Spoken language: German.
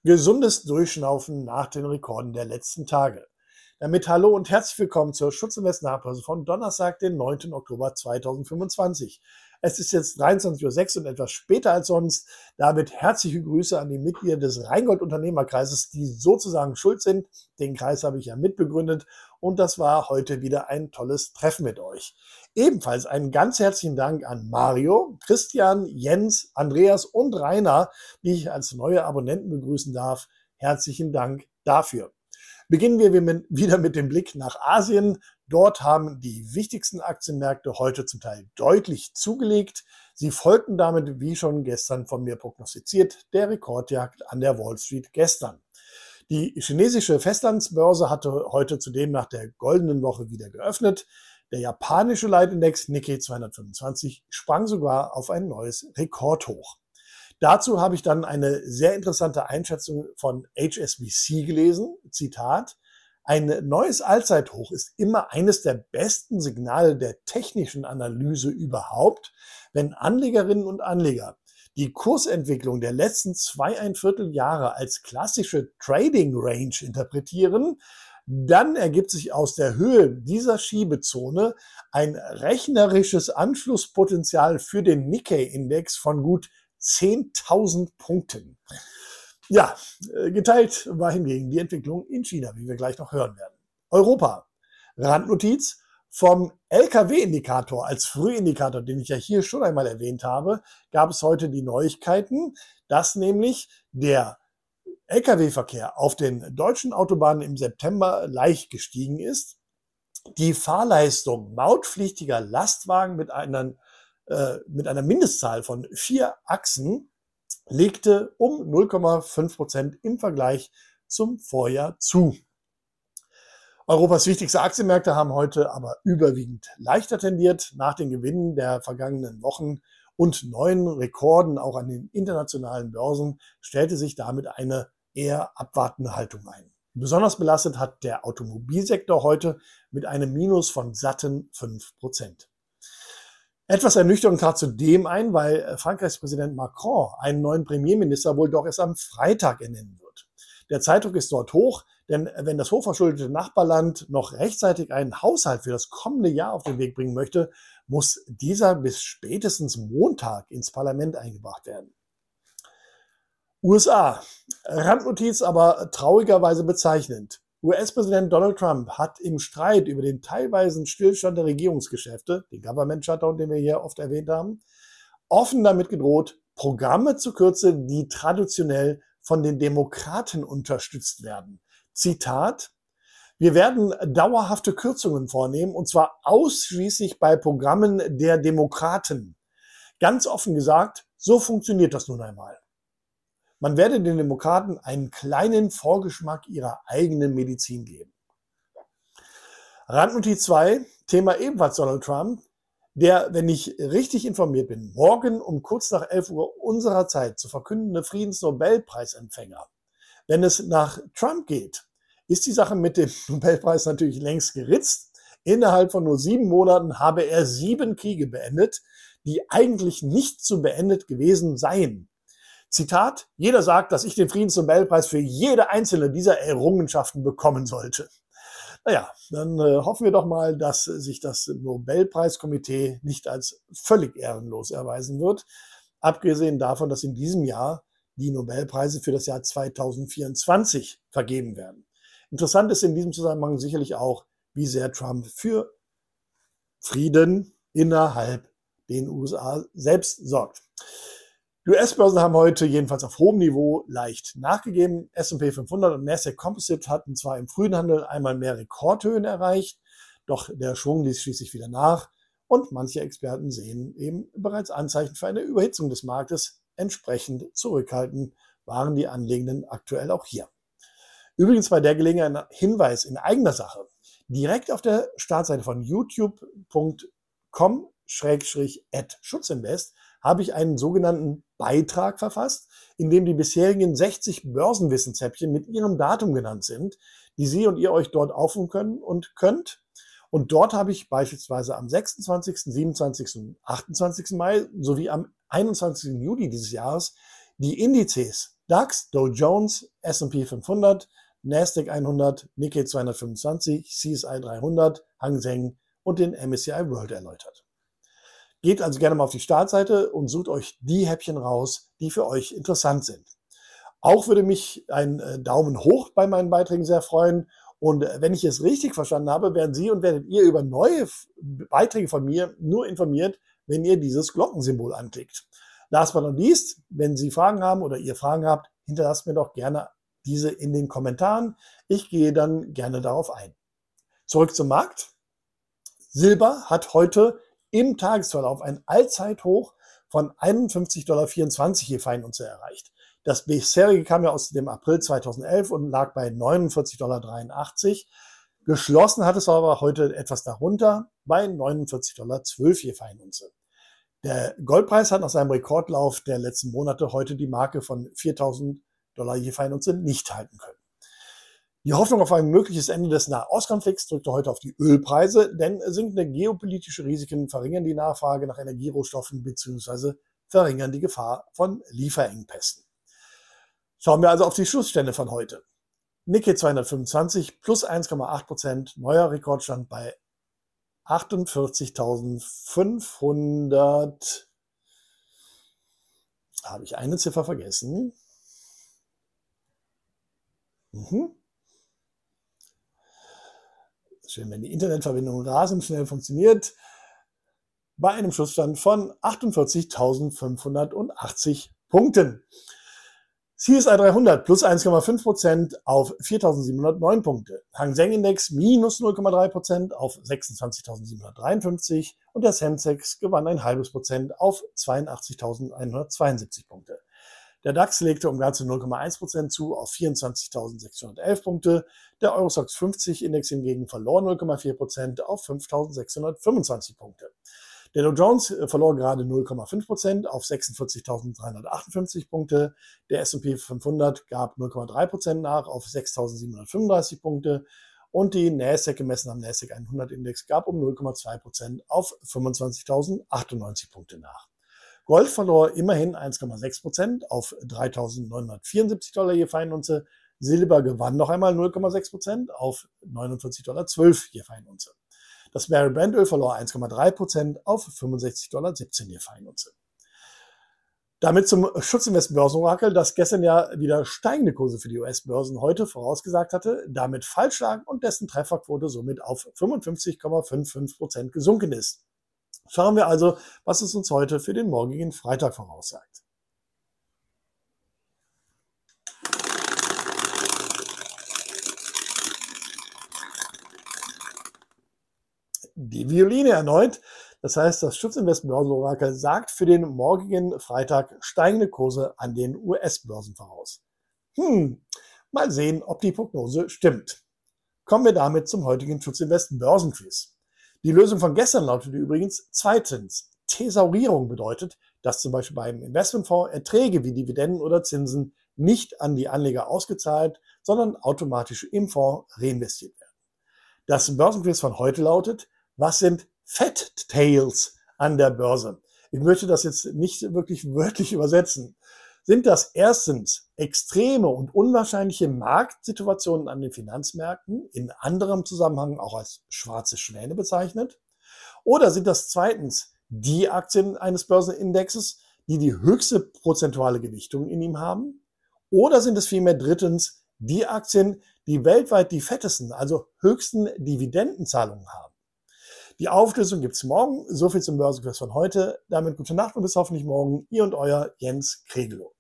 Gesundes Durchschnaufen nach den Rekorden der letzten Tage. Damit hallo und herzlich willkommen zur Schutzinvest-Nachbörse von Donnerstag, den 9. Oktober 2025. Es ist jetzt 23:06 Uhr und etwas später als sonst. Damit herzliche Grüße an die Mitglieder des Rheingold-Unternehmerkreises, die sozusagen schuld sind. Den Kreis habe ich ja mitbegründet und das war heute wieder ein tolles Treffen mit euch. Ebenfalls einen ganz herzlichen Dank an Mario, Christian, Jens, Andreas und Rainer, die ich als neue Abonnenten begrüßen darf. Herzlichen Dank dafür. Beginnen wir wieder mit dem Blick nach Asien. Dort haben die wichtigsten Aktienmärkte heute zum Teil deutlich zugelegt. Sie folgten damit, wie schon gestern von mir prognostiziert, der Rekordjagd an der Wall Street gestern. Die chinesische Festlandsbörse hatte heute zudem nach der goldenen Woche wieder geöffnet. Der japanische Leitindex Nikkei 225 sprang sogar auf ein neues Rekordhoch. Dazu habe ich dann eine sehr interessante Einschätzung von HSBC gelesen. Zitat: Ein neues Allzeithoch ist immer eines der besten Signale der technischen Analyse überhaupt, wenn Anlegerinnen und Anleger die Kursentwicklung der letzten 2¼ Jahre als klassische Trading Range interpretieren. Dann ergibt sich aus der Höhe dieser Schiebezone ein rechnerisches Anschlusspotenzial für den Nikkei-Index von gut 10.000 Punkten. Ja, geteilt war hingegen die Entwicklung in China, wie wir gleich noch hören werden. Europa. Randnotiz: Vom LKW-Indikator als Frühindikator, den ich ja hier schon einmal erwähnt habe, gab es heute die Neuigkeiten, dass nämlich der LKW-Verkehr auf den deutschen Autobahnen im September leicht gestiegen ist. Die Fahrleistung mautpflichtiger Lastwagen mit einer Mindestzahl von 4 Achsen legte um 0,5% im Vergleich zum Vorjahr zu. Europas wichtigste Aktienmärkte haben heute aber überwiegend leichter tendiert. Nach den Gewinnen der vergangenen Wochen und neuen Rekorden auch an den internationalen Börsen stellte sich damit eine eher abwartende Haltung ein. Besonders belastet hat der Automobilsektor heute mit einem Minus von satten 5%. Etwas ernüchternd trat zudem ein, weil Frankreichs Präsident Macron einen neuen Premierminister wohl doch erst am Freitag ernennen wird. Der Zeitdruck ist dort hoch, denn wenn das hochverschuldete Nachbarland noch rechtzeitig einen Haushalt für das kommende Jahr auf den Weg bringen möchte, muss dieser bis spätestens Montag ins Parlament eingebracht werden. USA. Randnotiz, aber traurigerweise bezeichnend. US-Präsident Donald Trump hat im Streit über den teilweisen Stillstand der Regierungsgeschäfte, den Government Shutdown, den wir hier oft erwähnt haben, offen damit gedroht, Programme zu kürzen, die traditionell von den Demokraten unterstützt werden. Zitat: Wir werden dauerhafte Kürzungen vornehmen, und zwar ausschließlich bei Programmen der Demokraten. Ganz offen gesagt, so funktioniert das nun einmal. Man werde den Demokraten einen kleinen Vorgeschmack ihrer eigenen Medizin geben. Randnotiz 2, Thema ebenfalls Donald Trump, der, wenn ich richtig informiert bin, morgen um kurz nach 11 Uhr unserer Zeit zu verkündende Friedensnobelpreisempfänger. Wenn es nach Trump geht, ist die Sache mit dem Nobelpreis natürlich längst geritzt. Innerhalb von nur 7 Monaten habe er 7 Kriege beendet, die eigentlich nicht so beendet gewesen seien. Zitat: Jeder sagt, dass ich den Friedensnobelpreis für jede einzelne dieser Errungenschaften bekommen sollte. Naja, dann hoffen wir doch mal, dass sich das Nobelpreiskomitee nicht als völlig ehrenlos erweisen wird. Abgesehen davon, dass in diesem Jahr die Nobelpreise für das Jahr 2024 vergeben werden. Interessant ist in diesem Zusammenhang sicherlich auch, wie sehr Trump für Frieden innerhalb den USA selbst sorgt. Die US-Börsen haben heute jedenfalls auf hohem Niveau leicht nachgegeben. S&P 500 und Nasdaq Composite hatten zwar im frühen Handel einmal mehr Rekordhöhen erreicht, doch der Schwung ließ schließlich wieder nach und manche Experten sehen eben bereits Anzeichen für eine Überhitzung des Marktes. Entsprechend zurückhaltend waren die Anlegenden aktuell auch hier. Übrigens bei der Gelegenheit ein Hinweis in eigener Sache. Direkt auf der Startseite von youtube.com/@schutzinvest habe ich einen sogenannten Beitrag verfasst, in dem die bisherigen 60 Börsenwissenshäppchen mit ihrem Datum genannt sind, die Sie und ihr euch dort aufrufen können und könnt. Und dort habe ich beispielsweise am 26., 27. und 28. Mai sowie am 21. Juli dieses Jahres die Indizes DAX, Dow Jones, S&P 500, Nasdaq 100, Nikkei 225, CSI 300, Hang Seng und den MSCI World erläutert. Geht also gerne mal auf die Startseite und sucht euch die Häppchen raus, die für euch interessant sind. Auch würde mich ein Daumen hoch bei meinen Beiträgen sehr freuen. Und wenn ich es richtig verstanden habe, werdet ihr über neue Beiträge von mir nur informiert, wenn ihr dieses Glockensymbol anklickt. Last but not least, wenn Sie Fragen haben oder ihr Fragen habt, hinterlasst mir doch gerne diese in den Kommentaren. Ich gehe dann gerne darauf ein. Zurück zum Markt. Silber hat heute im Tagesverlauf ein Allzeithoch von 51,24 $ je Feinunze erreicht. Das bisherige kam ja aus dem April 2011 und lag bei 49,83 $. Geschlossen hat es aber heute etwas darunter bei 49,12 $ je Feinunze. Der Goldpreis hat nach seinem Rekordlauf der letzten Monate heute die Marke von 4.000 $ je Feinunze nicht halten können. Die Hoffnung auf ein mögliches Ende des Nahostkonflikts drückte heute auf die Ölpreise, denn sinkende geopolitische Risiken verringern die Nachfrage nach Energierohstoffen bzw. verringern die Gefahr von Lieferengpässen. Schauen wir also auf die Schlussstände von heute. Nikkei 225 plus 1,8%, neuer Rekordstand bei 48.500. Habe ich eine Ziffer vergessen? Schön, wenn die Internetverbindung rasend schnell funktioniert. Bei einem Schlussstand von 48.580 Punkten. CSI 300 plus 1,5% auf 4.709 Punkte. Hang Seng Index minus 0,3% auf 26.753 und der Sensex gewann 0,5% auf 82.172 Punkte. Der DAX legte um ganze 0,1% zu auf 24.611 Punkte. Der Eurostoxx 50 Index hingegen verlor 0,4% auf 5.625 Punkte. Der Dow Jones verlor gerade 0,5% auf 46.358 Punkte. Der S&P 500 gab 0,3% nach auf 6.735 Punkte. Und die Nasdaq gemessen am Nasdaq 100 Index gab um 0,2% auf 25.098 Punkte nach. Gold verlor immerhin 1,6% auf 3.974 $ je Feinunze. Silber gewann noch einmal 0,6% auf 49,12 $ je Feinunze. Das Barrel Brent-Öl verlor 1,3% auf 65,17 $ je Feinunze. Damit zum Schutzinvest Börsenorakel, das gestern ja wieder steigende Kurse für die US-Börsen heute vorausgesagt hatte, damit falsch lag und dessen Trefferquote somit auf 55,55% gesunken ist. Schauen wir also, was es uns heute für den morgigen Freitag voraussagt. Die Violine erneut. Das heißt, das Schutzinvest Börsenorakel sagt für den morgigen Freitag steigende Kurse an den US-Börsen voraus. Mal sehen, ob die Prognose stimmt. Kommen wir damit zum heutigen Schutzinvest Börsenquiz. Die Lösung von gestern lautete übrigens zweitens. Thesaurierung bedeutet, dass zum Beispiel beim Investmentfonds Erträge wie Dividenden oder Zinsen nicht an die Anleger ausgezahlt, sondern automatisch im Fonds reinvestiert werden. Das Börsenquiz von heute lautet: Was sind Fat Tails an der Börse? Ich möchte das jetzt nicht wirklich wörtlich übersetzen. Sind das erstens extreme und unwahrscheinliche Marktsituationen an den Finanzmärkten, in anderem Zusammenhang auch als schwarze Schwäne bezeichnet? Oder sind das zweitens die Aktien eines Börsenindexes, die die höchste prozentuale Gewichtung in ihm haben? Oder sind es vielmehr drittens die Aktien, die weltweit die fettesten, also höchsten Dividendenzahlungen haben? Die Auflösung gibt's morgen. So viel zum Börsenquiz von heute. Damit gute Nacht und bis hoffentlich morgen. Ihr und euer Jens Kregelow.